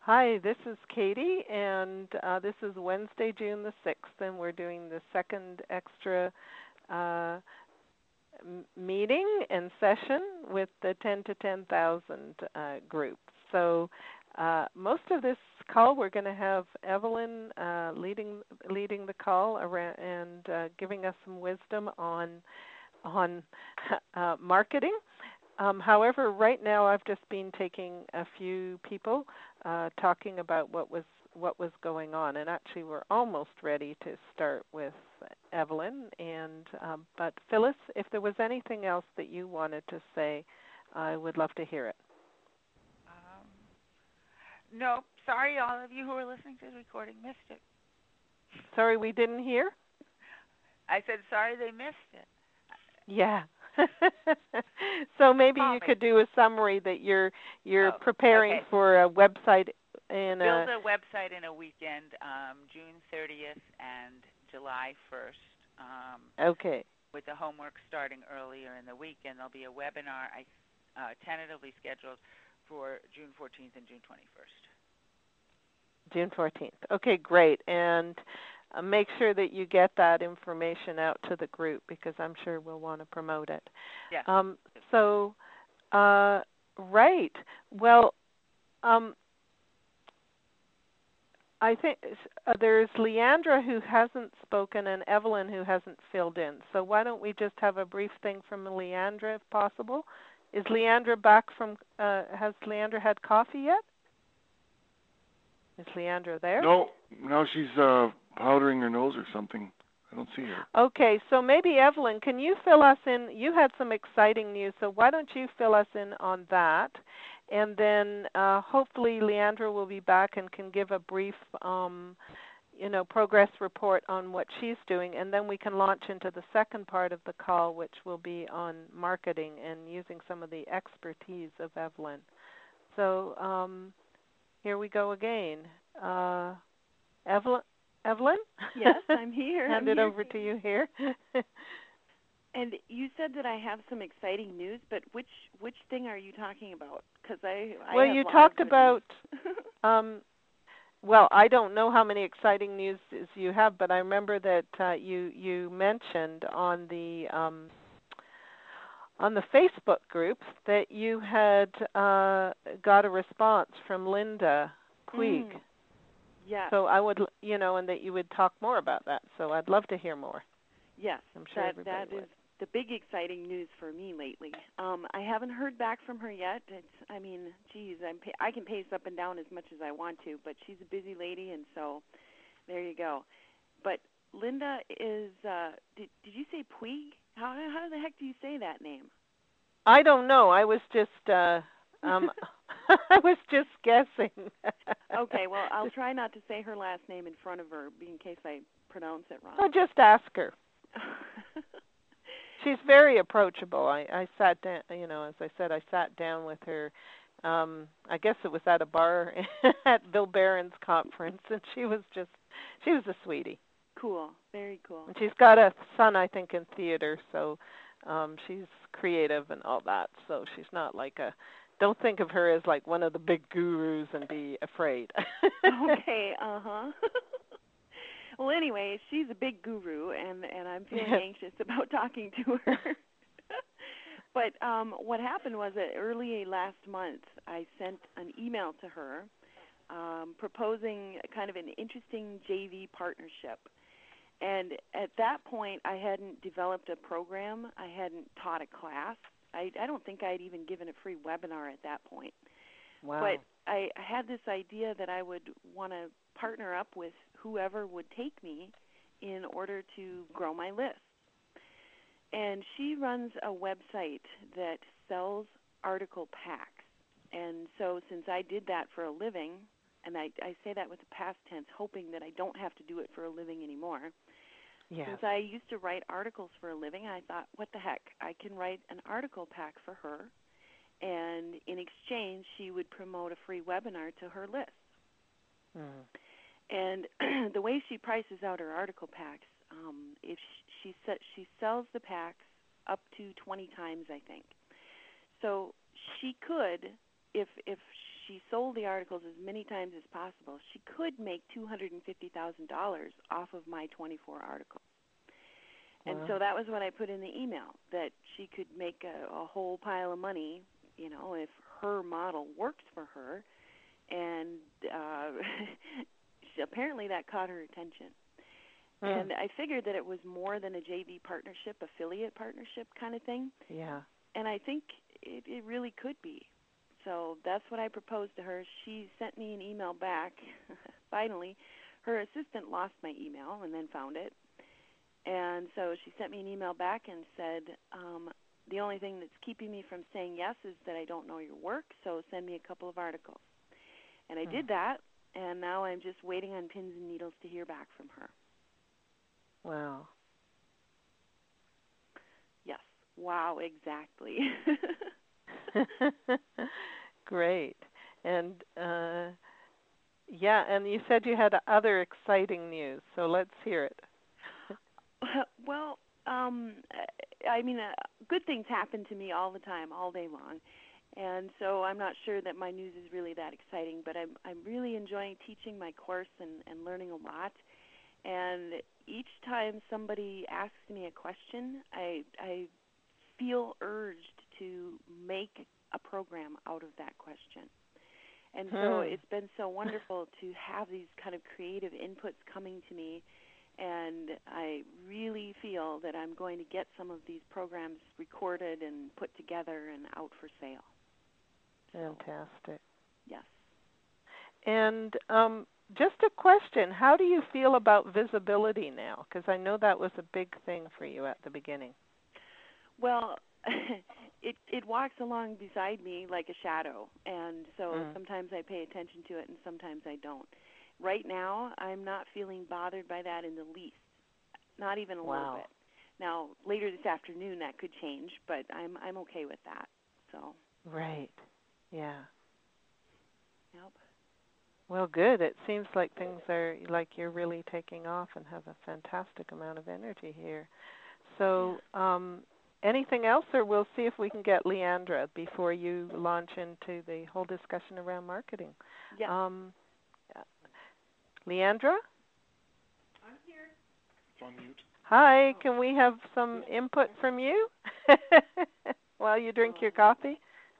Hi, this is Katie, and this is Wednesday, June the 6th, and we're doing the second extra uh, meeting and session with the 10 to 10,000 group. So most of this call, we're going to have Evelyn leading the call around and giving us some wisdom on marketing. However, right now I've just been taking a few people talking about what was going on, and actually we're almost ready to start with Evelyn. And but Phyllis, if there was anything else that you wanted to say, I would love to hear it. No, sorry, all of you who are listening to the recording missed it. Sorry, we didn't hear. I said sorry they missed it. Yeah. So maybe Call you me. could do a summary that you're preparing for a website in build a website in a weekend, June 30th and July 1st. Okay. With the homework starting earlier in the week, and there'll be a webinar tentatively scheduled for June 14th and June 21st. June 14th. Okay, great. And make sure that you get that information out to the group because I'm sure we'll want to promote it. Yeah. Right. Well, I think there's Leandra who hasn't spoken and Evelyn who hasn't filled in. So why don't we just have a brief thing from Leandra if possible? Is Leandra back from, has Leandra had coffee yet? Is Leandra there? No, she's powdering her nose or something. I don't see her. Okay, so maybe Evelyn, can you fill us in? You had some exciting news, so why don't you fill us in on that? And then hopefully Leandra will be back and can give a brief, progress report on what she's doing, and then we can launch into the second part of the call, which will be on marketing and using some of the expertise of Evelyn. So here we go again. Evelyn? Yes, I'm here. Hand it over to you here. And you said that I have some exciting news, but which thing are you talking about? Because well, you talked about. Well, I don't know how many exciting news you have, but I remember that you mentioned on the Facebook group that you had got a response from Linda Puig. Yeah. So I would, and that you would talk more about that. So I'd love to hear more. Yes, I'm sure that is the big exciting news for me lately. I haven't heard back from her yet. I can pace up and down as much as I want to, but she's a busy lady, and so there you go. But Linda is, did you say Puig? How the heck do you say that name? I don't know. I was just I was just guessing. Okay, well, I'll try not to say her last name in front of her in case I pronounce it wrong. Oh, just ask her. She's very approachable. I sat down, as I said, I sat down with her. I guess it was at a bar at Bill Barron's conference, and she was a sweetie. Cool, very cool. And she's got a son, I think, in theater, so she's creative and all that. So she's not like don't think of her as like one of the big gurus and be afraid. Okay, Well, anyway, she's a big guru, and I'm feeling anxious about talking to her. But what happened was that early last month, I sent an email to her proposing kind of an interesting JV partnership. And at that point, I hadn't developed a program. I hadn't taught a class. I don't think I'd even given a free webinar at that point. Wow. But I had this idea that I would want to partner up with whoever would take me in order to grow my list. And she runs a website that sells article packs. And so since I did that for a living, and I say that with the past tense, hoping that I don't have to do it for a living anymore. Yes. Since I used to write articles for a living, I thought, what the heck, I can write an article pack for her, and in exchange, she would promote a free webinar to her list. Mm. And the way she prices out her article packs, if she sells the packs up to 20 times, I think. So she could, if she sold the articles as many times as possible, she could make $250,000 off of my 24 articles. And Wow. so that was what I put in the email, that she could make a whole pile of money, you know, if her model works for her. And apparently that caught her attention. And I figured that it was more than a JV partnership, affiliate partnership kind of thing. Yeah. And I think it really could be. So that's what I proposed to her. She sent me an email back. Finally, her assistant lost my email and then found it. And so she sent me an email back and said, the only thing that's keeping me from saying yes is that I don't know your work, so send me a couple of articles. And I did that, and now I'm just waiting on pins and needles to hear back from her. Wow. Yes. Wow, exactly. Great. And yeah, and you said you had other exciting news, so let's hear it. Well, I mean, good things happen to me all the time, all day long. And so I'm not sure that my news is really that exciting, but I'm really enjoying teaching my course and learning a lot. And each time somebody asks me a question, I feel urged to make a program out of that question. And so it's been so wonderful to have these kind of creative inputs coming to me, and I really feel that I'm going to get some of these programs recorded and put together and out for sale. Fantastic. Yes. And just a question, how do you feel about visibility now? Because I know that was a big thing for you at the beginning. Well, it walks along beside me like a shadow, and so sometimes I pay attention to it and sometimes I don't. Right now, I'm not feeling bothered by that in the least, not even a little bit. Now, later this afternoon that could change, but I'm okay with that. So. Right. Yeah. Yep. Well, good. It seems like things are like you're really taking off and have a fantastic amount of energy here. So, anything else, or we'll see if we can get Leandra before you launch into the whole discussion around marketing. Yeah. Leandra? I'm here. It's on mute. Hi, can we have some input from you while you drink your coffee?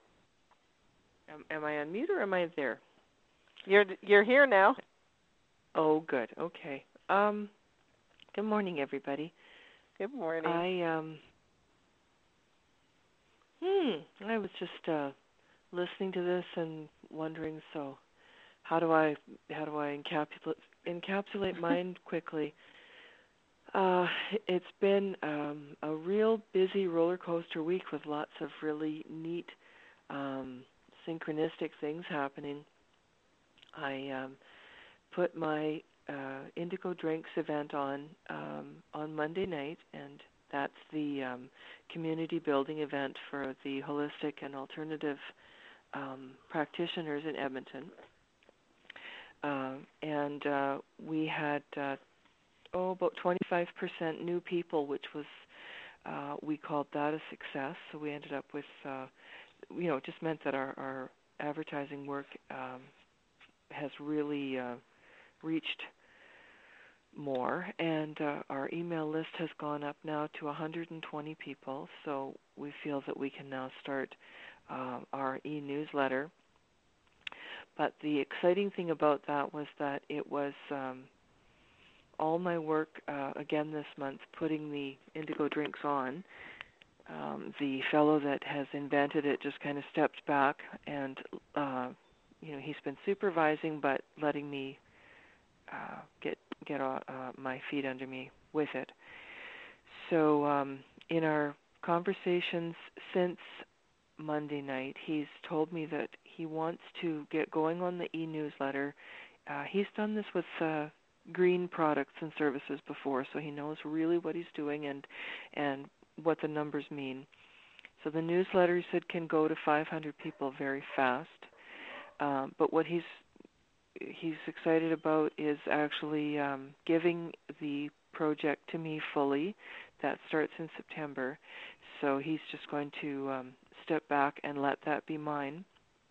Am I on mute or am I there? You're here now. Oh, good. Okay. Good morning, everybody. Good morning. I was just listening to this and wondering. So, how do I encapsulate mine quickly? It's been a real busy roller coaster week with lots of really neat synchronistic things happening. I put my Indigo Drinks event on Monday night, and that's the community building event for the holistic and alternative practitioners in Edmonton. And we had about 25% new people, which was we called that a success. So we ended up with, it just meant that our advertising work has really reached more, and our email list has gone up now to 120 people, so we feel that we can now start our e-newsletter. But the exciting thing about that was that it was all my work, again this month, putting the Indigo Drinks on. The fellow that has invented it just kind of stepped back, and he's been supervising but letting me get my feet under me with it. So in our conversations since Monday night, he's told me that he wants to get going on the e-newsletter. He's done this with green products and services before, so he knows really what he's doing and what the numbers mean. So the newsletter, he said, can go to 500 people very fast. But what he's excited about is actually giving the project to me fully. That starts in September. So he's just going to step back and let that be mine.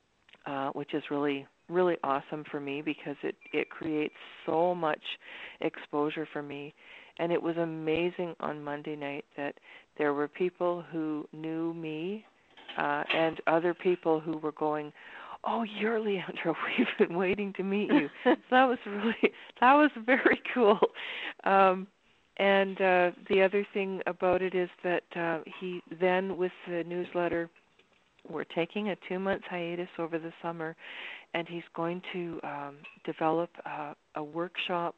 which is really, really awesome for me because it creates so much exposure for me. And it was amazing on Monday night that there were people who knew me and other people who were going, "Oh, you're Leandra. We've been waiting to meet you." So that was very cool. And the other thing about it is that he then, with the newsletter, we're taking a 2-month hiatus over the summer, and he's going to develop a workshop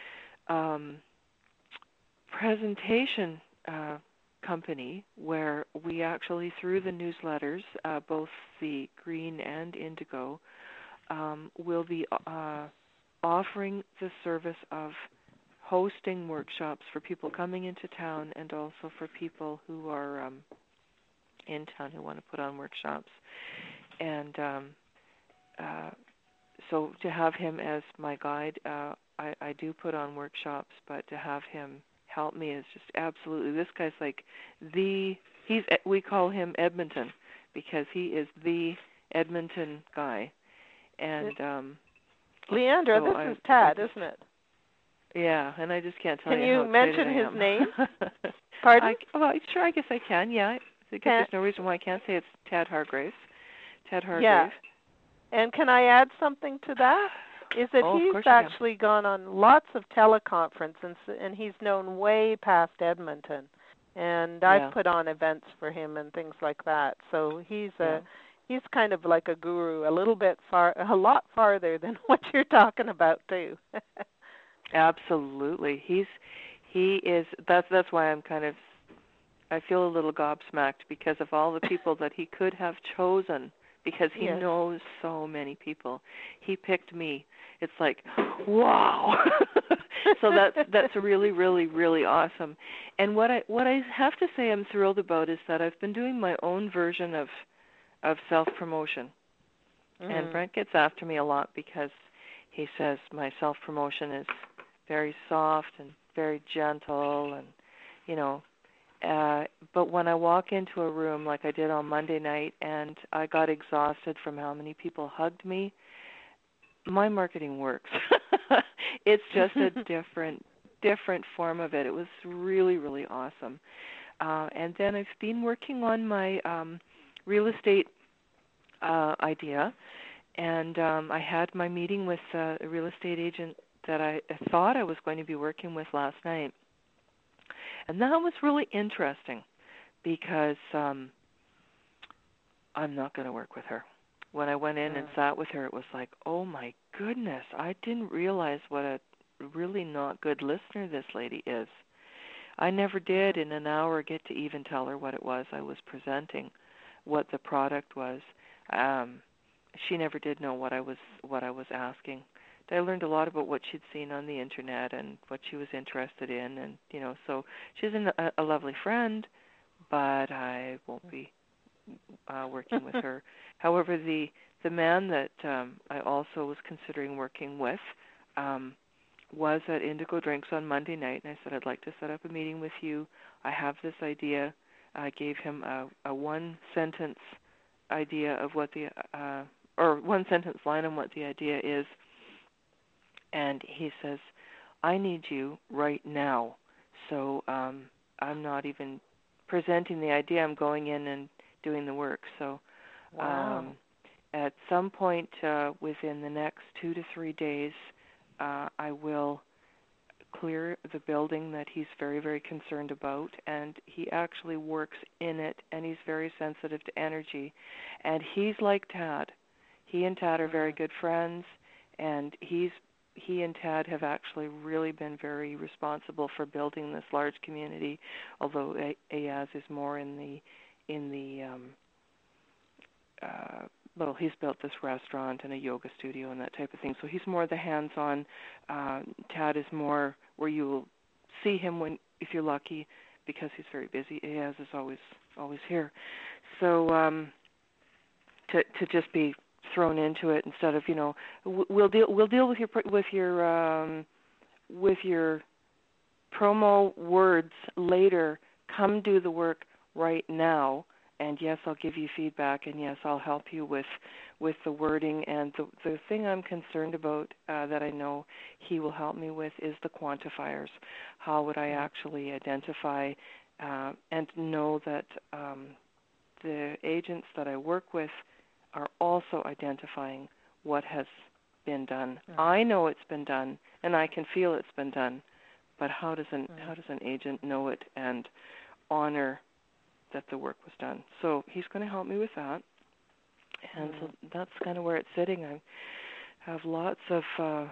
presentation company where we actually, through the newsletters, both the Green and Indigo, will be offering the service of hosting workshops for people coming into town and also for people who are in town who want to put on workshops. And so to have him as my guide, I do put on workshops, but to have him help me is just absolutely, this guy's like we call him Edmonton because he is the Edmonton guy. And Leandra, so this is Tad, isn't it? Yeah, and I just can't tell you. you how Can you mention excited I his am. name? Pardon? Sure, I guess I can, yeah. Because there's no reason why I can't say it's Tad Hargraves. Tad Hargraves. Yeah. And can I add something to that? Is that he's actually gone on lots of teleconferences, and he's known way past Edmonton. And I've put on events for him and things like that. So he's kind of like a guru, a lot farther than what you're talking about too. Absolutely. He is that's why I feel a little gobsmacked because of all the people that he could have chosen, because he knows so many people. He picked me. It's like, wow. So that's really, really, really awesome. And what I have to say I'm thrilled about is that I've been doing my own version of self-promotion. Mm-hmm. And Brent gets after me a lot because he says my self-promotion is very soft and very gentle, and but when I walk into a room like I did on Monday night and I got exhausted from how many people hugged me, my marketing works. It's just a different form of it. It was really, really awesome. And then I've been working on my real estate idea, and I had my meeting with a real estate agent that I thought I was going to be working with last night. And that was really interesting because I'm not going to work with her. When I went in and sat with her, it was like, oh my goodness, I didn't realize what a really not good listener this lady is. I never did in an hour get to even tell her what it was I was presenting, what the product was. She never did know what I was asking. I learned a lot about what she'd seen on the internet and what she was interested in, and so she's a lovely friend, but I won't be working with her. However, the man that I also was considering working with was at Indigo Drinks on Monday night, and I said, I'd like to set up a meeting with you. I have this idea. I gave him a one-sentence idea of what or one-sentence line on what the idea is. And he says, I need you right now. So I'm not even presenting the idea. I'm going in and doing the work. So at some point within the next 2 to 3 days, I will clear the building that he's very, very concerned about. And he actually works in it, and he's very sensitive to energy. And he's like Tad. He and Tad are very good friends, and he and Tad have actually really been very responsible for building this large community, although Ayaz is more in the he's built this restaurant and a yoga studio and that type of thing, so he's more the hands-on. Tad is more where you will see him if you're lucky, because he's very busy. Ayaz is always here. So to just be thrown into it instead of we'll deal with your promo words later. Come do the work right now and yes, I'll give you feedback, and yes, I'll help you with the wording. And the thing I'm concerned about that I know he will help me with is the quantifiers. How would I actually identify and know that the agents that I work with are also identifying what has been done. I know it's been done, and I can feel it's been done, but how does an agent know it and honor that the work was done? So he's going to help me with that, and so that's kind of where it's sitting. I have lots of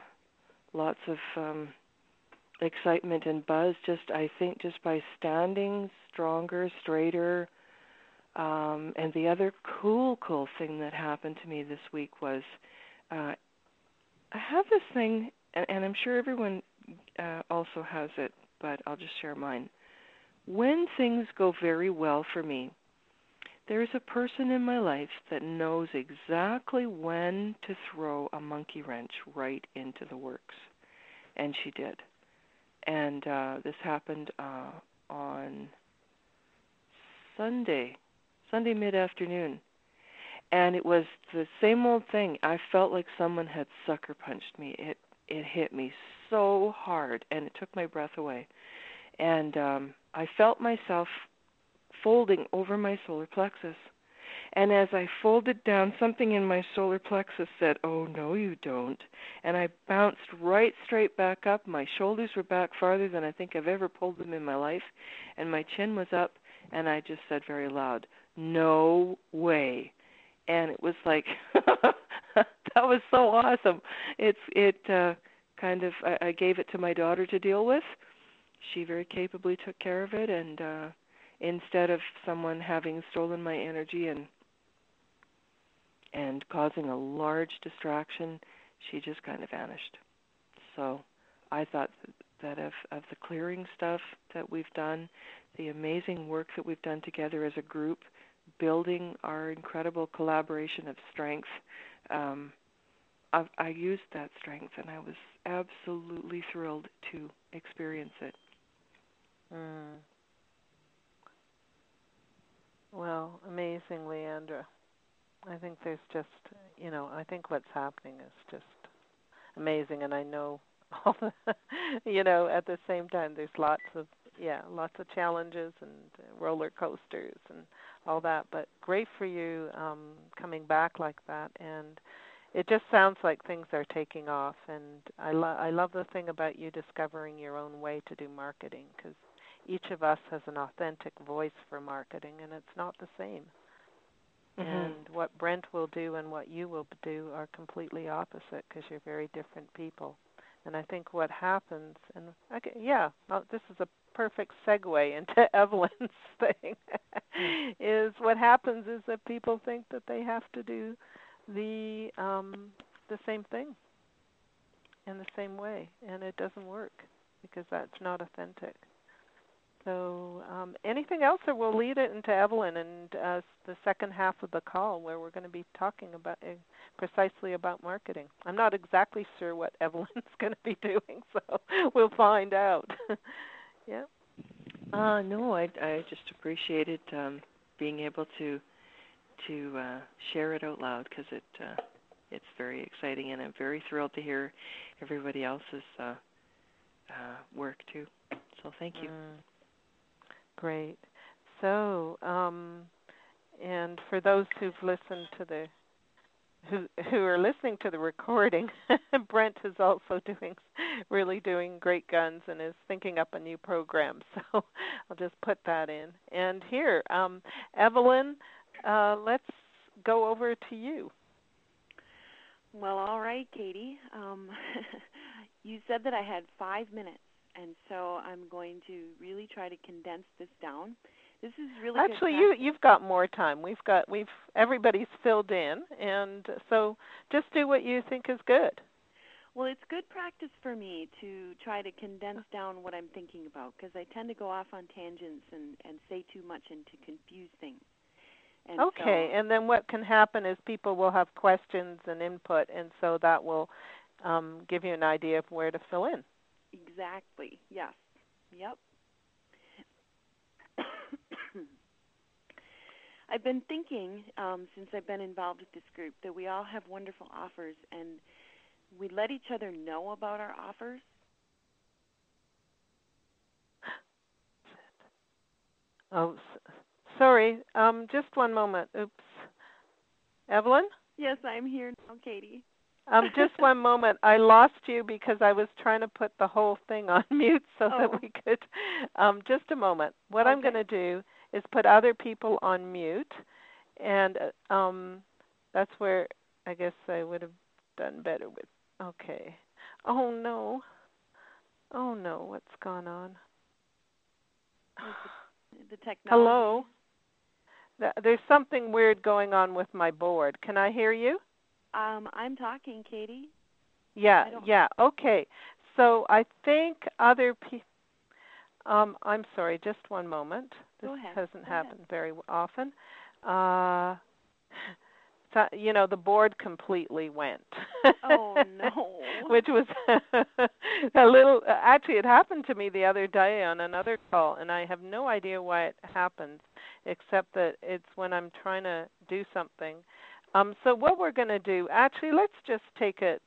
excitement and buzz. I think just by standing stronger, straighter. And the other cool thing that happened to me this week was I have this thing, and I'm sure everyone also has it, but I'll just share mine. When things go very well for me, there's a person in my life that knows exactly when to throw a monkey wrench right into the works, and she did. And this happened on Sunday mid-afternoon. And it was the same old thing. I felt like someone had sucker punched me. It hit me so hard, and it took my breath away. And I felt myself folding over my solar plexus. And as I folded down, something in my solar plexus said, "Oh, no, you don't." And I bounced right straight back up. My shoulders were back farther than I think I've ever pulled them in my life. And my chin was up, and I just said very loud, "No way." And it was like, that was so awesome. I gave it to my daughter to deal with. She very capably took care of it, and instead of someone having stolen my energy and causing a large distraction, she just kind of vanished. So I thought that of the clearing stuff that we've done, the amazing work that we've done together as a group, building our incredible collaboration of strength, I used that strength, and I was absolutely thrilled to experience it. Well, amazing, Leandra. I think there's just, I think what's happening is just amazing, and I know all the, at the same time there's lots of challenges and roller coasters and all that, but great for you coming back like that, and it just sounds like things are taking off, and I love the thing about you discovering your own way to do marketing, because each of us has an authentic voice for marketing, and it's not the same. And what Brent will do and what you will do are completely opposite, because you're very different people. And I think what happens, this is a perfect segue into Evelyn's thing, is what happens is that people think that they have to do the same thing in the same way, and it doesn't work because that's not authentic. So anything else, or we'll lead it into Evelyn and the second half of the call where we're going to be talking about precisely about marketing. I'm not exactly sure what Evelyn's going to be doing, so we'll find out. Yeah. No, I just appreciated being able to share it out loud, because it's very exciting, and I'm very thrilled to hear everybody else's work too. So thank you. Great. So, and for those who've listened to who are listening to the recording, Brent is also doing great guns and is thinking up a new program. So I'll just put that in. And here, Evelyn, let's go over to you. Well, all right, Katie. You said that I had 5 minutes. And so I'm going to really try to condense this down. This is really actually you've got more time. Everybody's filled in, and so just do what you think is good. Well, it's good practice for me to try to condense down what I'm thinking about, because I tend to go off on tangents and say too much and to confuse things. And okay, and then what can happen is people will have questions and input, and so that will give you an idea of where to fill in. Exactly. Yes. Yep. I've been thinking since I've been involved with this group that we all have wonderful offers, and we let each other know about our offers. Oh, sorry. Just one moment. Oops. Evelyn? Yes, I'm here now, Katie. Just one moment. I lost you because I was trying to put the whole thing on mute so that we could. Just a moment. What I'm going to do is put other people on mute, and that's where I guess I would have done better with. Okay. Oh no. Oh no. What's gone on? The technology. Hello. There's something weird going on with my board. Can I hear you? I'm talking, Katie. Yeah. Okay. So I think other people. I'm sorry. Just one moment. This hasn't happened very often. So, the board completely went. Oh no. Which was a little. Actually, it happened to me the other day on another call, and I have no idea why it happens, except that it's when I'm trying to do something. So what we're going to do, actually, let's just take it.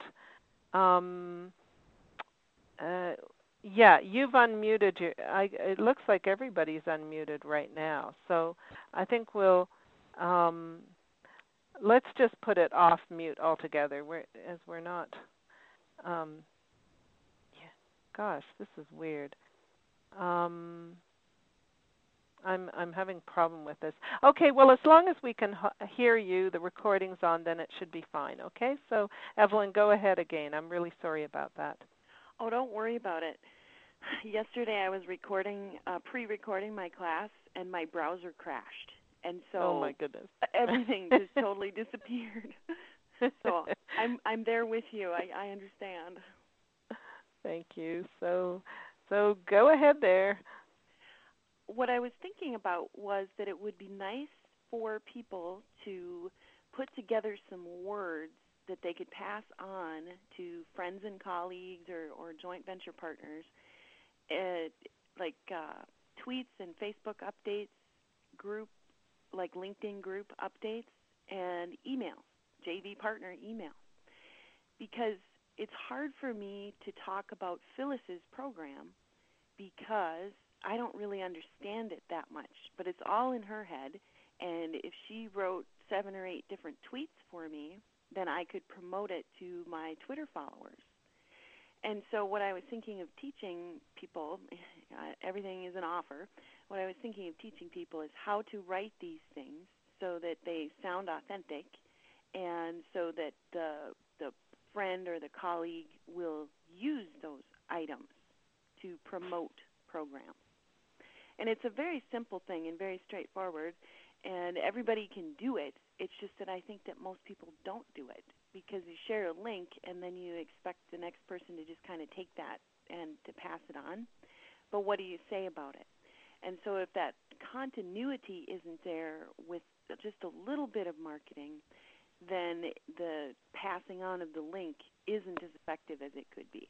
Yeah, you've unmuted your. It looks like everybody's unmuted right now. So I think we'll. Let's just put it off mute altogether. We're not. Yeah. Gosh, this is weird. I'm having a problem with this. Okay, well, as long as we can hear you, the recording's on, then it should be fine. Okay, so Evelyn, go ahead again. I'm really sorry about that. Oh, don't worry about it. Yesterday I was pre-recording my class, and my browser crashed, and so oh my goodness, everything just totally disappeared. So I'm there with you. I understand. Thank you. So go ahead there. What I was thinking about was that it would be nice for people to put together some words that they could pass on to friends and colleagues or joint venture partners, like tweets and Facebook updates, like LinkedIn group updates, and emails, JV partner email. Because it's hard for me to talk about Phyllis's program because I don't really understand it that much, but it's all in her head, and if she wrote 7 or 8 different tweets for me, then I could promote it to my Twitter followers. And so what I was thinking of teaching people, everything is an offer, what I was thinking of teaching people is how to write these things so that they sound authentic and so that the friend or the colleague will use those items to promote programs. And it's a very simple thing and very straightforward, and everybody can do it. It's just that I think that most people don't do it because you share a link and then you expect the next person to just kind of take that and to pass it on. But what do you say about it? And so if that continuity isn't there with just a little bit of marketing, then the passing on of the link isn't as effective as it could be.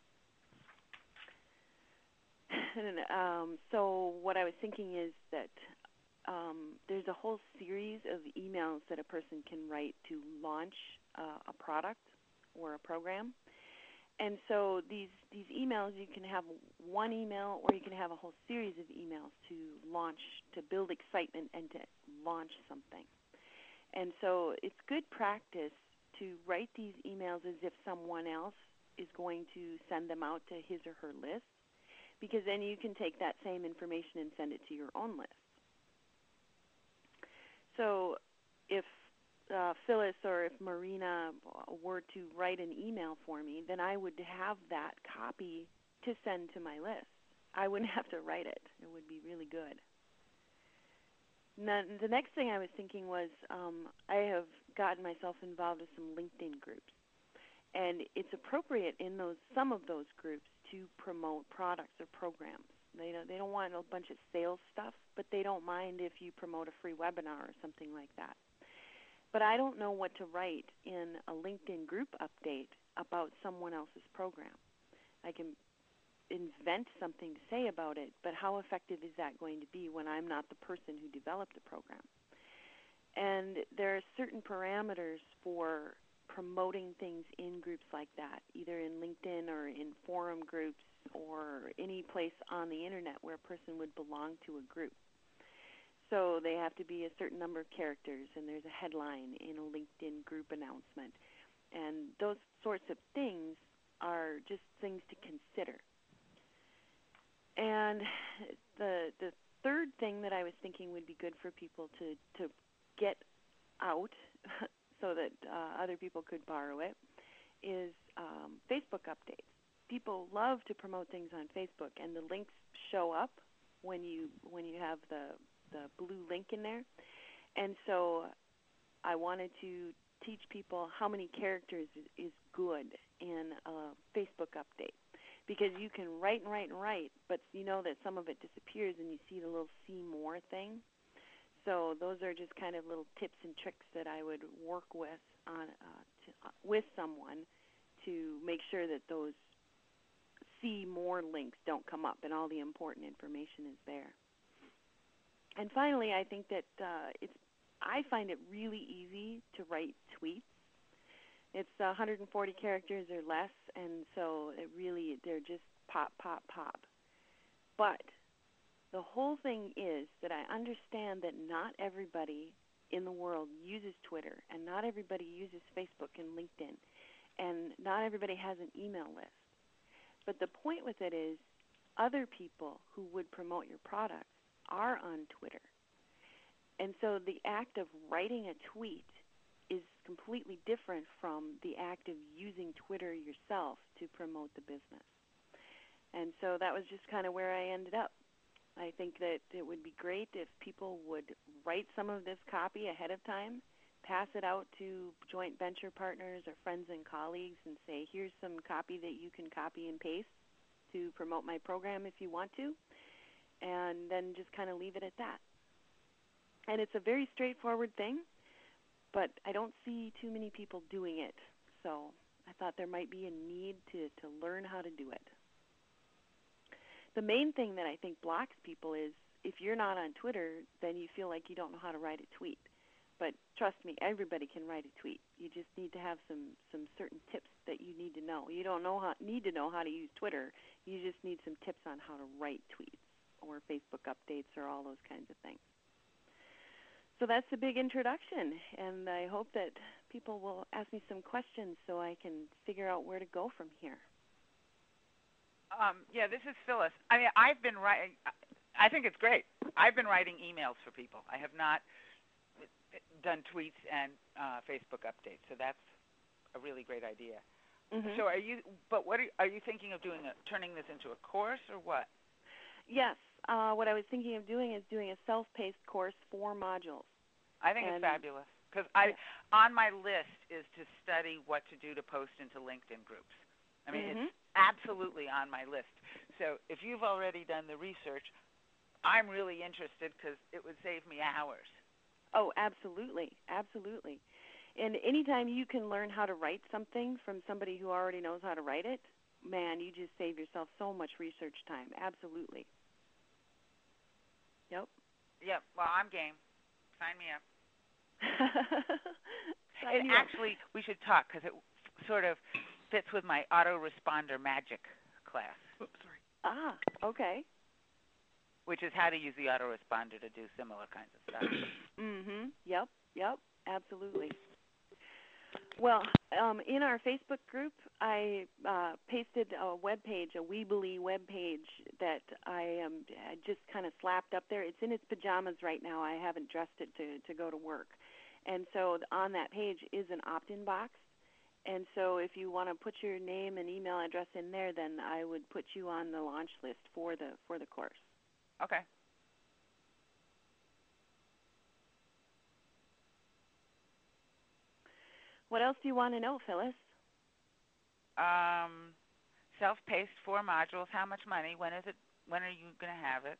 And, so what I was thinking is that there's a whole series of emails that a person can write to launch a product or a program. And so these emails, you can have one email or you can have a whole series of emails to build excitement and to launch something. And so it's good practice to write these emails as if someone else is going to send them out to his or her list, because then you can take that same information and send it to your own list. So if Phyllis or if Marina were to write an email for me, then I would have that copy to send to my list. I wouldn't have to write it. It would be really good. Now, the next thing I was thinking was I have gotten myself involved with some LinkedIn groups. And it's appropriate in some of those groups to promote products or programs. They don't want a bunch of sales stuff, but they don't mind if you promote a free webinar or something like that. But I don't know what to write in a LinkedIn group update about someone else's program. I can invent something to say about it, but how effective is that going to be when I'm not the person who developed the program? And there are certain parameters for promoting things in groups like that, either in LinkedIn or in forum groups or any place on the internet where a person would belong to a group. So they have to be a certain number of characters, and there's a headline in a LinkedIn group announcement. And those sorts of things are just things to consider. And the third thing that I was thinking would be good for people to get out so that other people could borrow it is Facebook updates. People love to promote things on Facebook, and the links show up when you have the blue link in there. And so I wanted to teach people how many characters is good in a Facebook update, because you can write and write and write, but you know that some of it disappears and you see the little see more thing. So those are just kind of little tips and tricks that I would work with with someone to make sure that those see more links don't come up and all the important information is there. And finally, I think that I find it really easy to write tweets. It's 140 characters or less, and so they're just pop, pop, pop. But the whole thing is that I understand that not everybody in the world uses Twitter, and not everybody uses Facebook and LinkedIn, and not everybody has an email list. But the point with it is other people who would promote your products are on Twitter. And so the act of writing a tweet is completely different from the act of using Twitter yourself to promote the business. And so that was just kind of where I ended up. I think that it would be great if people would write some of this copy ahead of time, pass it out to joint venture partners or friends and colleagues and say, here's some copy that you can copy and paste to promote my program if you want to, and then just kind of leave it at that. And it's a very straightforward thing, but I don't see too many people doing it. So I thought there might be a need to learn how to do it. The main thing that I think blocks people is if you're not on Twitter, then you feel like you don't know how to write a tweet. But trust me, everybody can write a tweet. You just need to have some certain tips that you need to know. You don't need to know how to use Twitter. You just need some tips on how to write tweets or Facebook updates or all those kinds of things. So that's the big introduction, and I hope that people will ask me some questions so I can figure out where to go from here. Yeah, this is Phyllis. I mean, I've been writing. I think it's great. I've been writing emails for people. I have not done tweets and Facebook updates, so that's a really great idea. Mm-hmm. So, are you thinking of turning this into a course or what? Yes. What I was thinking of doing is doing a self-paced course, 4 modules. I think it's fabulous because on my list is to study what to do to post into LinkedIn groups. I mean, It's absolutely on my list. So if you've already done the research, I'm really interested because it would save me hours. Oh, absolutely, absolutely. And anytime you can learn how to write something from somebody who already knows how to write it, man, you just save yourself so much research time. Absolutely. Yep. Yep. Well, I'm game. Sign me up. And actually, we should talk because it sort of fits with my autoresponder magic class. Oops, sorry. Ah, okay. Which is how to use the autoresponder to do similar kinds of stuff. Yep, absolutely. Well, in our Facebook group, I pasted a webpage, a Weebly webpage that I just kind of slapped up there. It's in its pajamas right now. I haven't dressed it to go to work. And so on that page is an opt-in box. And so if you want to put your name and email address in there, then I would put you on the launch list for the course. Okay. What else do you want to know, Phyllis? Self-paced, 4 modules. How much money? When is it? When are you going to have it?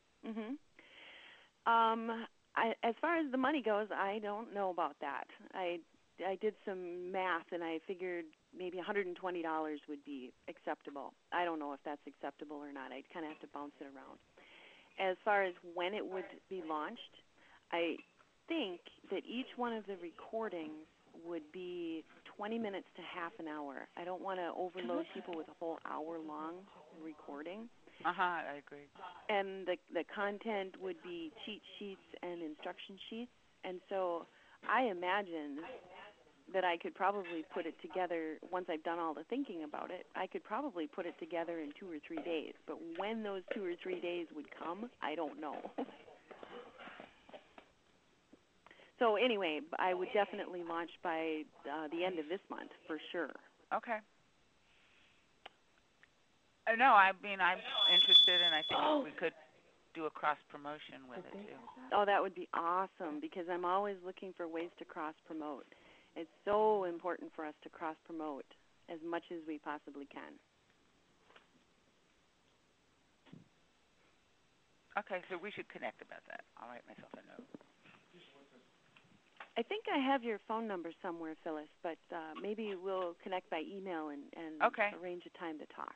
As far as the money goes, I don't know about that. I did some math, and I figured maybe $120 would be acceptable. I don't know if that's acceptable or not. I'd kind of have to bounce it around. As far as when it would be launched, I think that each one of the recordings would be 20 minutes to half an hour. I don't want to overload people with a whole hour-long recording. I agree. And the content would be cheat sheets and instruction sheets. And so I imagine that I could probably put it together, once I've done all the thinking about it, I could probably put it together in 2 or 3 days. But when those 2 or 3 days would come, I don't know. So anyway, I would definitely launch by the end of this month, for sure. Okay. No, I mean, I'm interested, and I think we could do a cross-promotion with it, too. Oh, that would be awesome, because I'm always looking for ways to cross-promote. It's so important for us to cross-promote as much as we possibly can. Okay, so we should connect about that. I'll write myself a note. I think I have your phone number somewhere, Phyllis, but maybe we'll connect by email and arrange a time to talk.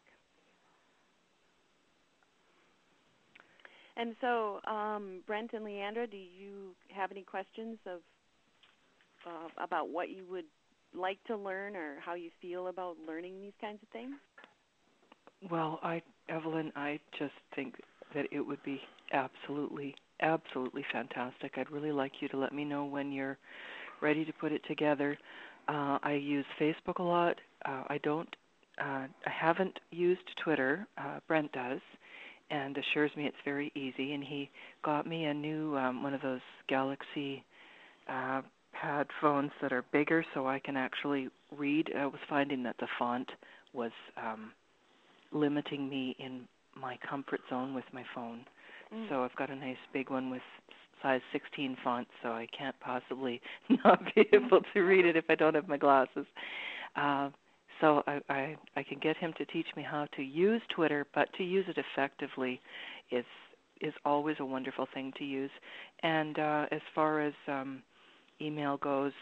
And so, Brent and Leandra, do you have any questions about what you would like to learn or how you feel about learning these kinds of things? Well, Evelyn, I just think that it would be absolutely fantastic. I'd really like you to let me know when you're ready to put it together. I use Facebook a lot. I haven't used Twitter. Brent does, and assures me it's very easy. And he got me a new one of those Galaxy Pad phones that are bigger, so I can actually read. I was finding that the font was limiting me in my comfort zone with my phone. So I've got a nice big one with size 16 font, so I can't possibly not be able to read it if I don't have my glasses. So I can get him to teach me how to use Twitter, but to use it effectively is always a wonderful thing to use. And as far as email goes,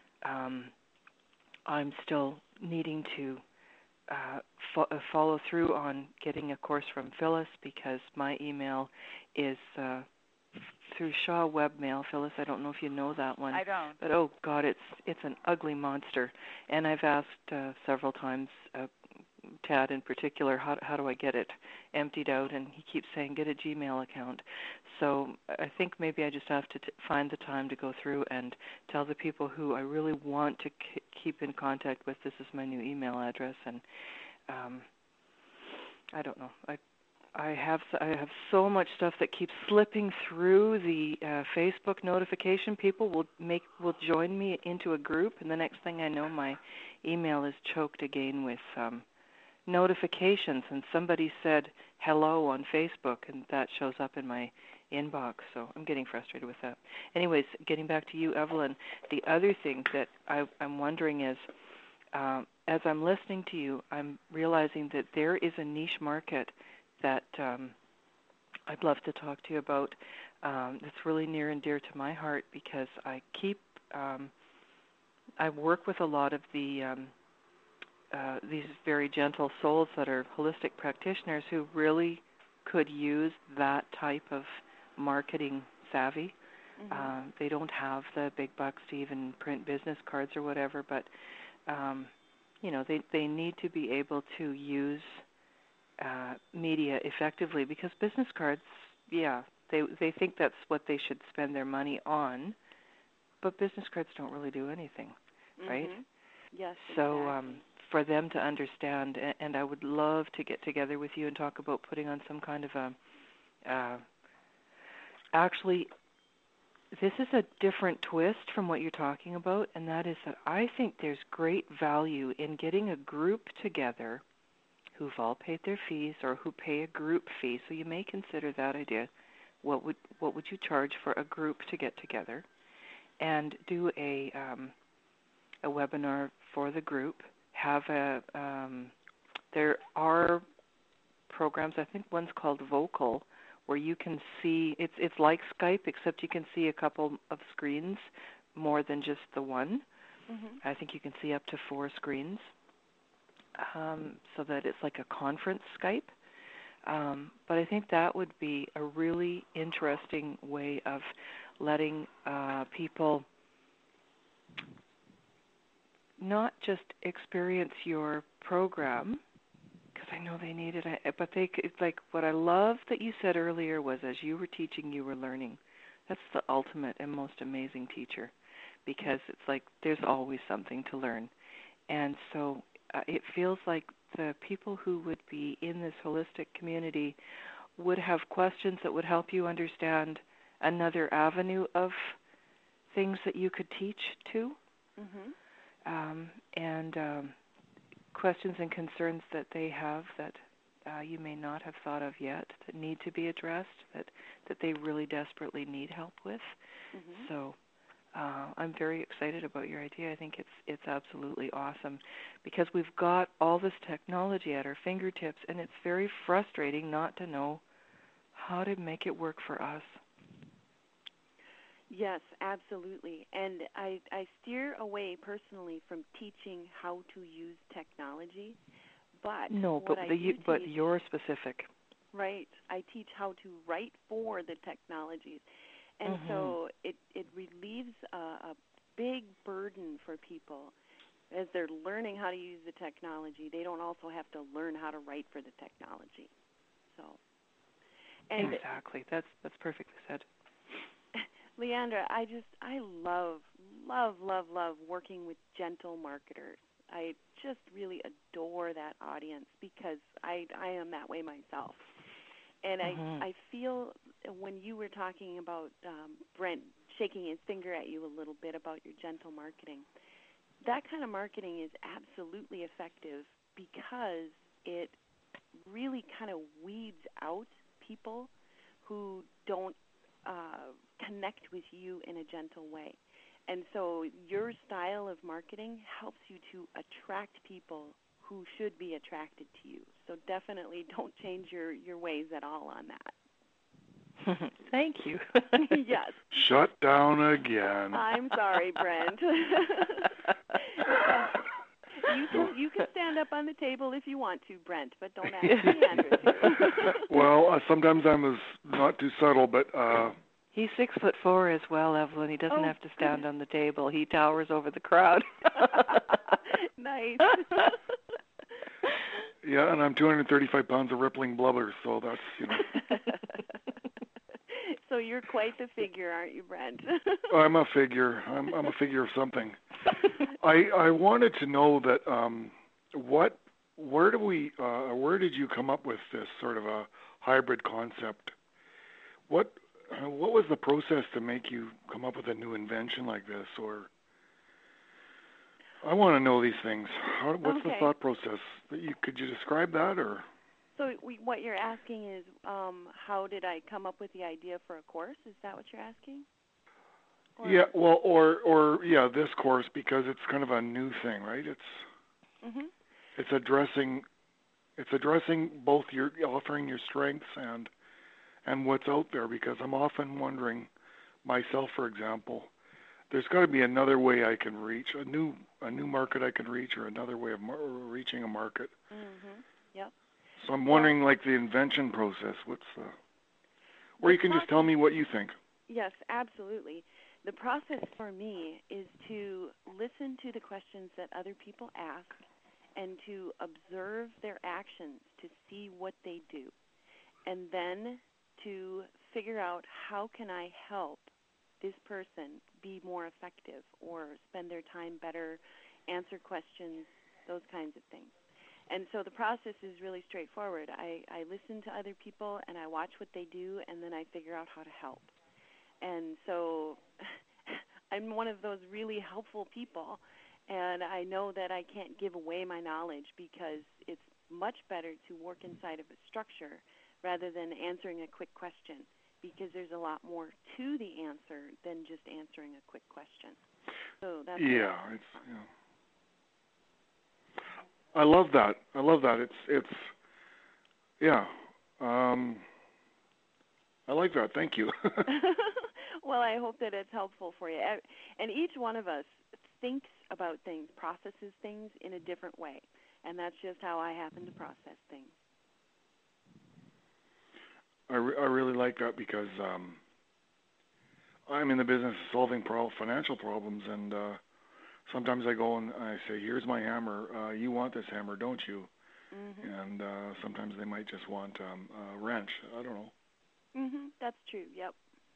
I'm still needing to follow through on getting a course from Phyllis, because my email is through Shaw Webmail. Phyllis, I don't know if you know that one. I don't. But oh God, it's an ugly monster. And I've asked several times, Tad in particular, how do I get it emptied out? And he keeps saying, get a Gmail account. So I think maybe I just have to find the time to go through and tell the people who I really want to keep in contact with, this is my new email address. And I don't know. I have so much stuff that keeps slipping through the Facebook notification. People will join me into a group, and the next thing I know, my email is choked again with notifications, and somebody said hello on Facebook, and that shows up in my inbox, so I'm getting frustrated with that. Anyways, getting back to you, Evelyn, the other thing that I'm wondering is, as I'm listening to you, I'm realizing that there is a niche market that I'd love to talk to you about. That's really near and dear to my heart, because I work with a lot of the these very gentle souls that are holistic practitioners who really could use that type of marketing savvy. Mm-hmm. They don't have the big bucks to even print business cards or whatever, but they need to be able to use media effectively, because business cards, they think that's what they should spend their money on, but business cards don't really do anything, right? Yes, so exactly. For them to understand, and I would love to get together with you and talk about putting on some kind of a actually, this is a different twist from what you're talking about, and that is that I think there's great value in getting a group together who've all paid their fees, or who pay a group fee. So you may consider that idea. What would you charge for a group to get together and do a webinar for the group? Have there are programs, I think one's called Vocal, where you can see, it's like Skype, except you can see a couple of screens more than just the one. Mm-hmm. I think you can see up to 4 screens, so that it's like a conference Skype. But I think that would be a really interesting way of letting people not just experience your program, because I know they need it, but it's like what I love that you said earlier was as you were teaching, you were learning. That's the ultimate and most amazing teacher, because it's like there's always something to learn. And so it feels like the people who would be in this holistic community would have questions that would help you understand another avenue of things that you could teach to. And questions and concerns that they have that you may not have thought of yet, that need to be addressed, that they really desperately need help with. So I'm very excited about your idea. I think it's absolutely awesome, because we've got all this technology at our fingertips, and it's very frustrating not to know how to make it work for us. Yes, absolutely. And I steer away personally from teaching how to use technology, but but you're specific. Right. I teach how to write for the technologies. And so it relieves a big burden for people as they're learning how to use the technology. They don't also have to learn how to write for the technology. So exactly. That's perfectly said. Leandra, I love working with gentle marketers. I just really adore that audience because I am that way myself. And I feel when you were talking about Brent shaking his finger at you a little bit about your gentle marketing, that kind of marketing is absolutely effective because it really kind of weeds out people who don't connect with you in a gentle way. And so your style of marketing helps you to attract people who should be attracted to you. So definitely don't change your ways at all on that. Thank you. Yes. Shut down again. I'm sorry, Brent. You can stand up on the table if you want to, Brent, but don't ask Leandra to. Well, sometimes I'm not too subtle, but he's 6'4" as well, Evelyn. He doesn't have to stand on the table. He towers over the crowd. Nice. Yeah, and I'm 235 pounds of rippling blubber, so that's, So you're quite the figure, aren't you, Brent? I'm a figure. I'm a figure of something. I wanted to know that where did you come up with this sort of a hybrid concept? What was the process to make you come up with a new invention like this? Or I want to know these things. What's the thought process? Could you describe that, or? So what you're asking is, how did I come up with the idea for a course? Is that what you're asking? Or? Yeah, well, or this course, because it's kind of a new thing, right? It's addressing both offering your strengths and what's out there, because I'm often wondering myself, for example, there's got to be another way I can reach a new market I can reach, or another way of reaching a market. Yep. So I'm wondering, like, the invention process. Or you can just tell me what you think. Yes, absolutely. The process for me is to listen to the questions that other people ask and to observe their actions to see what they do, and then to figure out how can I help this person be more effective or spend their time better, answer questions, those kinds of things. And so the process is really straightforward. I listen to other people and I watch what they do, and then I figure out how to help. And so I'm one of those really helpful people, and I know that I can't give away my knowledge because it's much better to work inside of a structure rather than answering a quick question, because there's a lot more to the answer than just answering a quick question. So that's I love that. It's I like that. Thank you. Well, I hope that it's helpful for you. And each one of us thinks about things, processes things in a different way, and that's just how I happen to process things. I really like that, because I'm in the business of solving financial problems, and sometimes I go and I say, "Here's my hammer. You want this hammer, don't you?" And sometimes they might just want a wrench. I don't know. That's true. Yep.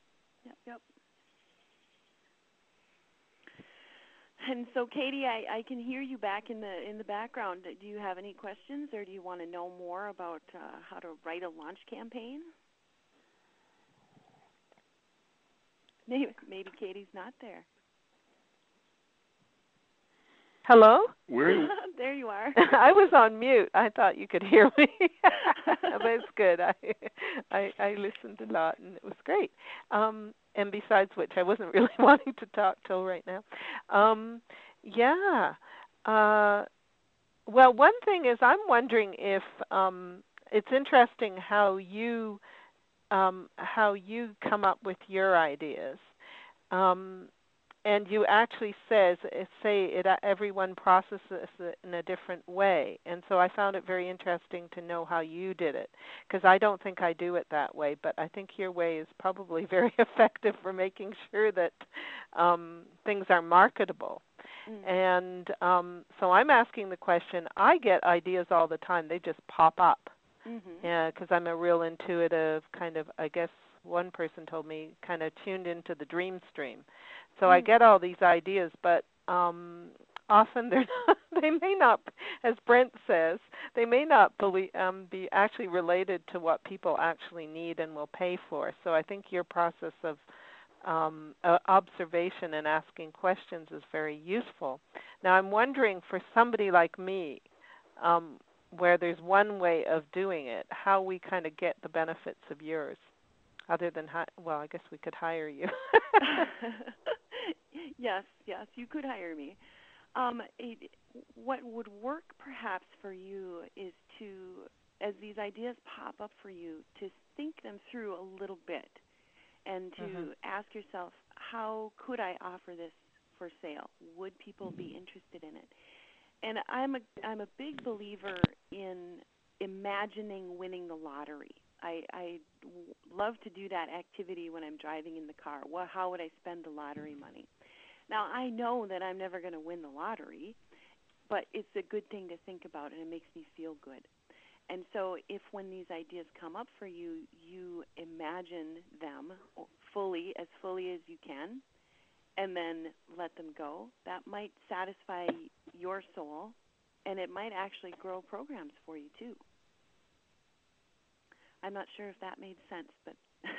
And so, Katie, I can hear you back in the background. Do you have any questions, or do you want to know more about how to write a launch campaign? Maybe Katie's not there. Hello? There you are. I was on mute. I thought you could hear me, but it's good. I listened a lot, and it was great. And besides which, I wasn't really wanting to talk till right now. Well, one thing is, I'm wondering if it's interesting how you come up with your ideas. And you actually say everyone processes it in a different way. And so I found it very interesting to know how you did it, because I don't think I do it that way, but I think your way is probably very effective for making sure that things are marketable. And so I'm asking the question, I get ideas all the time. They just pop up. Because I'm a real intuitive kind of, I guess one person told me, kind of tuned into the dream stream. So I get all these ideas, but often they may not, as Brent says, they may not be actually related to what people actually need and will pay for. So I think your process of observation and asking questions is very useful. Now I'm wondering, for somebody like me, where there's one way of doing it, how we kind of get the benefits of yours, other than, I guess we could hire you. Yes, you could hire me. What would work perhaps for you is to, as these ideas pop up for you, to think them through a little bit and to ask yourself, how could I offer this for sale? Would people be interested in it? And I'm a big believer in imagining winning the lottery. I love to do that activity when I'm driving in the car. Well, how would I spend the lottery money? Now, I know that I'm never going to win the lottery, but it's a good thing to think about, and it makes me feel good. And so if when these ideas come up for you, you imagine them as fully as you can, and then let them go, that might satisfy your soul, and it might actually grow programs for you too. I'm not sure if that made sense, but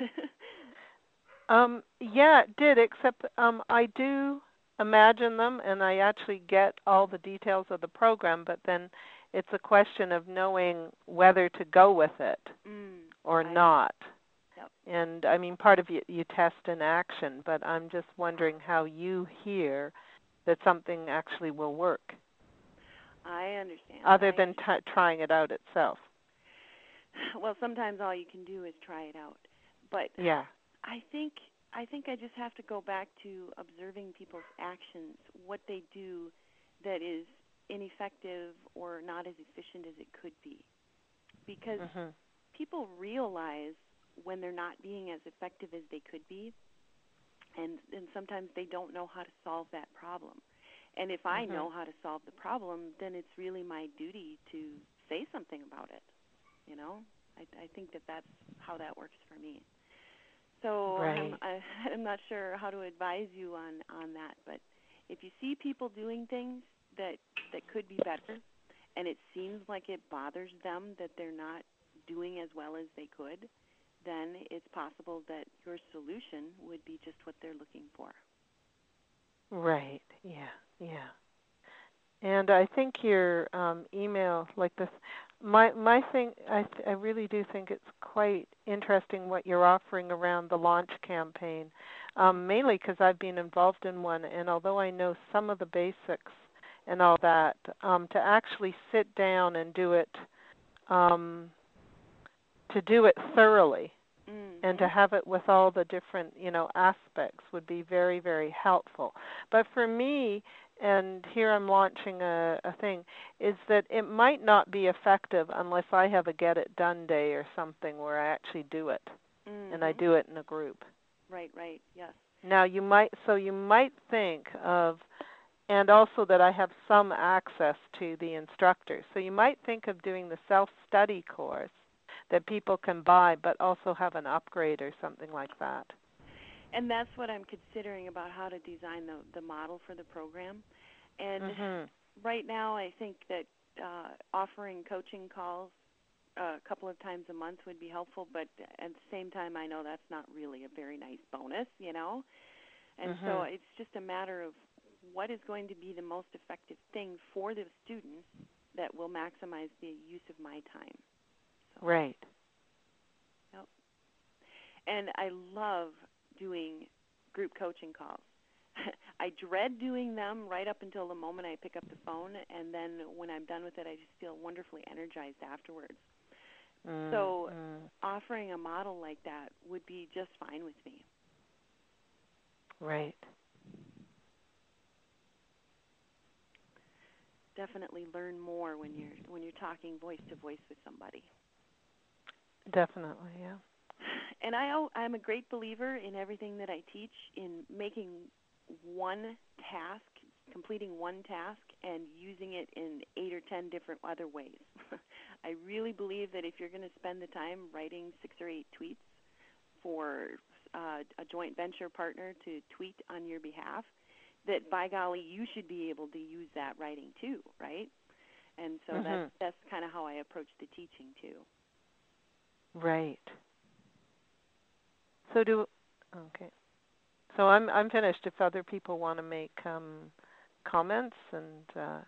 yeah, it did, except I do imagine them, and I actually get all the details of the program, but then it's a question of knowing whether to go with it or not. Yep. And, I mean, part of you test in action, but I'm just wondering how you hear that something actually will work. I understand. Other than trying it out itself. Well, sometimes all you can do is try it out. But yeah. I think I just have to go back to observing people's actions, what they do that is ineffective or not as efficient as it could be. Because people realize when they're not being as effective as they could be, and sometimes they don't know how to solve that problem. And if I know how to solve the problem, then it's really my duty to say something about it. You know, I think that's how that works for me. So right. I'm not sure how to advise you on that, but if you see people doing things that could be better, and it seems like it bothers them that they're not doing as well as they could, then it's possible that your solution would be just what they're looking for. Right. Yeah. And I think your email, like this, my thing, I really do think it's quite interesting what you're offering around the launch campaign, mainly because I've been involved in one, and although I know some of the basics and all that, to actually sit down and do it, to do it thoroughly, and to have it with all the different, aspects would be very, very helpful. But for me, and here I'm launching a thing, is that it might not be effective unless I have a get it done day or something where I actually do it, and I do it in a group. Right, yes. Now you might think of, and also that I have some access to the instructors. So you might think of doing the self-study course that people can buy, but also have an upgrade or something like that. And that's what I'm considering about how to design the model for the program. And right now I think that offering coaching calls a couple of times a month would be helpful, but at the same time I know that's not really a very nice bonus, And so it's just a matter of what is going to be the most effective thing for the students that will maximize the use of my time. So, right. Yep. And I love doing group coaching calls. I dread doing them right up until the moment I pick up the phone, and then when I'm done with it, I just feel wonderfully energized afterwards. So offering a model like that would be just fine with me. Right. Definitely learn more when you're talking voice to voice with somebody. Definitely, yeah. And I'm a great believer in everything that I teach in making completing one task and using it in 8 or 10 different other ways. I really believe that if you're going to spend the time writing 6 or 8 tweets for a joint venture partner to tweet on your behalf, that by golly, you should be able to use that writing too, right? And so that's kind of how I approach the teaching too. Right. Okay. So I'm finished. If other people want to make comments and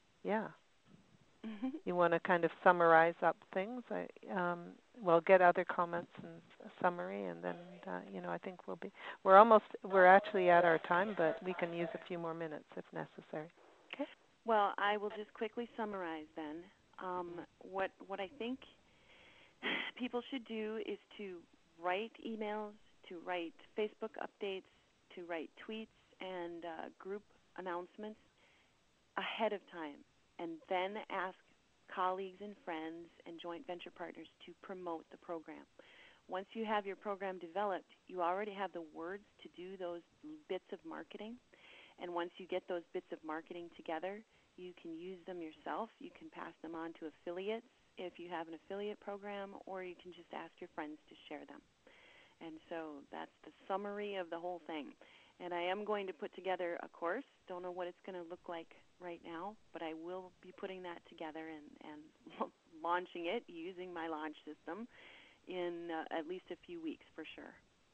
you want to kind of summarize up things, we'll get other comments and a summary, and then I think we're actually at our time, but we can use a few more minutes if necessary. Okay. Well, I will just quickly summarize then. What I think people should do is to write emails, to write Facebook updates, to write tweets and group announcements ahead of time, and then ask colleagues and friends and joint venture partners to promote the program. Once you have your program developed, you already have the words to do those bits of marketing, and once you get those bits of marketing together, you can use them yourself. You can pass them on to affiliates if you have an affiliate program, or you can just ask your friends to share them. And so that's the summary of the whole thing. And I am going to put together a course. Don't know what it's going to look like right now, but I will be putting that together and launching it using my launch system in at least a few weeks for sure.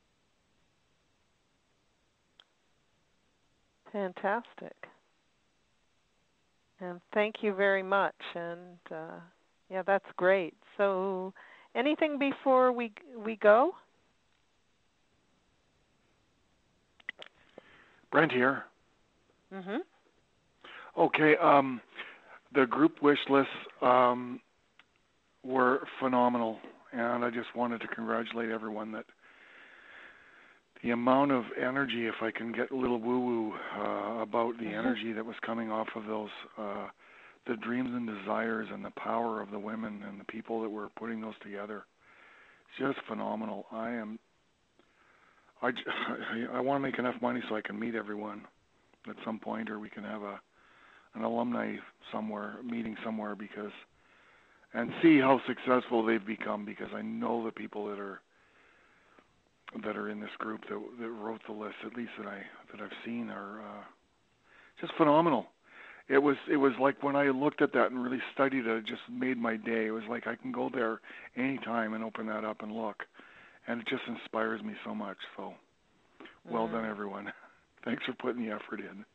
Fantastic. And thank you very much. And that's great. So anything before we go? Brent here. Mm-hmm. Okay. The group wish lists were phenomenal, and I just wanted to congratulate everyone that the amount of energy, if I can get a little woo-woo about the energy that was coming off of those, the dreams and desires and the power of the women and the people that were putting those together. It's just phenomenal. I want to make enough money so I can meet everyone at some point, or we can have an alumni meeting somewhere, and see how successful they've become, because I know the people that are in this group that wrote the list, at least that I've seen, are just phenomenal. It was like when I looked at that and really studied it, it just made my day. It was like I can go there anytime and open that up and look, and it just inspires me so much. So well done, everyone. Thanks for putting the effort in.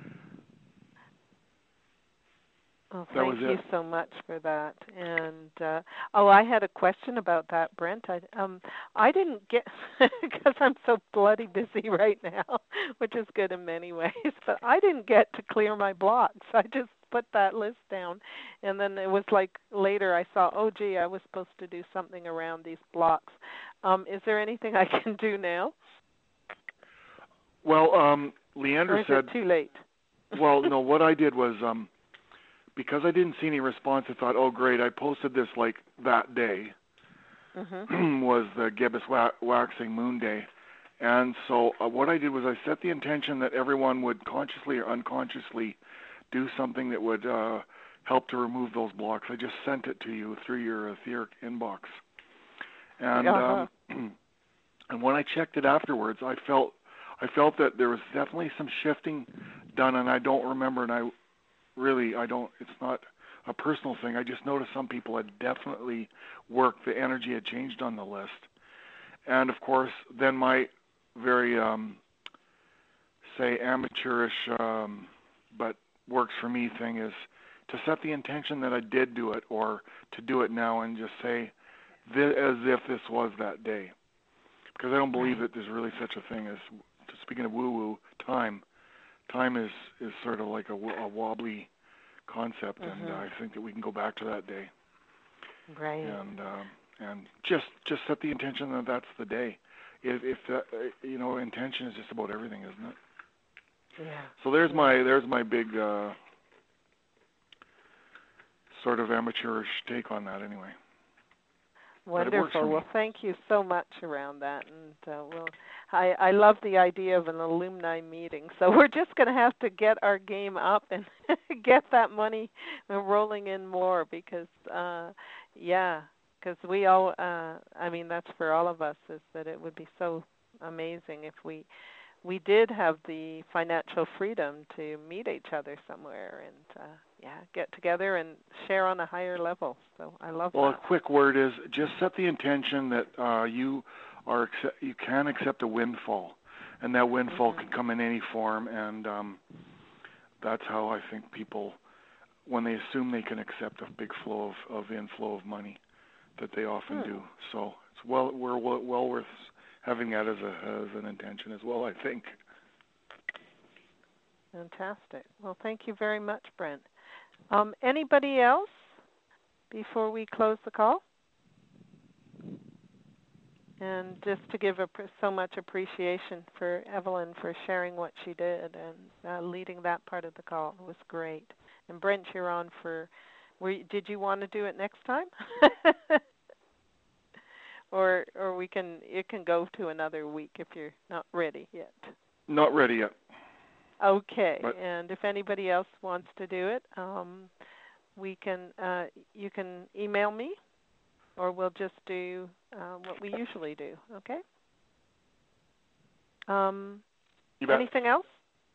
Well, thank you so much for that. And I had a question about that, Brent. I didn't get, because I'm so bloody busy right now, which is good in many ways, but I didn't get to clear my blocks. I just put that list down, and then it was like later I saw, oh gee, I was supposed to do something around these blocks. Is there anything I can do now? Well, Leander said. Or is it too late? Well, no. What I did was, because I didn't see any response, I thought, oh great, I posted this like that day. Was the Gibbous Waxing Moon Day, And so what I did was I set the intention that everyone would consciously or unconsciously do something that would help to remove those blocks. I just sent it to you through your etheric inbox. And and when I checked it afterwards, I felt that there was definitely some shifting done, and I don't remember, and I don't, it's not a personal thing. I just noticed some people had definitely worked. The energy had changed on the list. And, of course, then my very, say, amateurish but works for me thing is to set the intention that I did do it or to do it now and just say as if this was that day. Because I don't believe that there's really such a thing as, speaking of woo-woo, time. Time is sort of like a wobbly concept, and I think that we can go back to that day. Right. And just set the intention that that's the day. If that, intention is just about everything, isn't it? Yeah. So there's my big sort of amateurish take on that, anyway. Wonderful. Well, thank you so much around that, and I love the idea of an alumni meeting. So we're just going to have to get our game up and get that money rolling in more because, because we all, that's for all of us, is that it would be so amazing if we did have the financial freedom to meet each other somewhere and get together and share on a higher level. So I love that. Well, a quick word is just set the intention that you can accept a windfall, and that windfall can come in any form, and that's how I think people, when they assume they can accept a big flow of inflow of money, that they often do. So it's well worth having that as an intention as well, I think. Fantastic. Well, thank you very much, Brent. Anybody else before we close the call? And just to give so much appreciation for Evelyn for sharing what she did and leading that part of the call. It was great. And Brent, you're on for. Did you want to do it next time? Or it can go to another week if you're not ready yet. Not ready yet. Okay, and if anybody else wants to do it, you can email me, or we'll just do what we usually do. Okay. Anything else?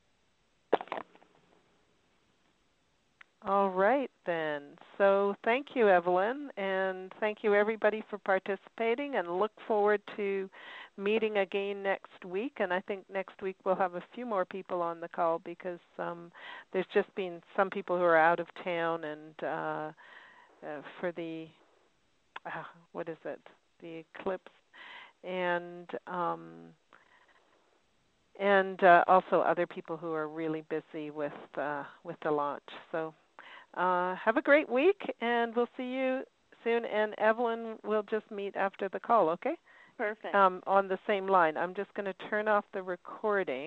All right, then. So thank you, Evelyn, and thank you, everybody, for participating, and look forward to meeting again next week. And I think next week we'll have a few more people on the call because there's just been some people who are out of town and for the, the eclipse, and also other people who are really busy with the launch. So have a great week, and we'll see you soon. And Evelyn will just meet after the call, okay? Perfect. On the same line. I'm just going to turn off the recording.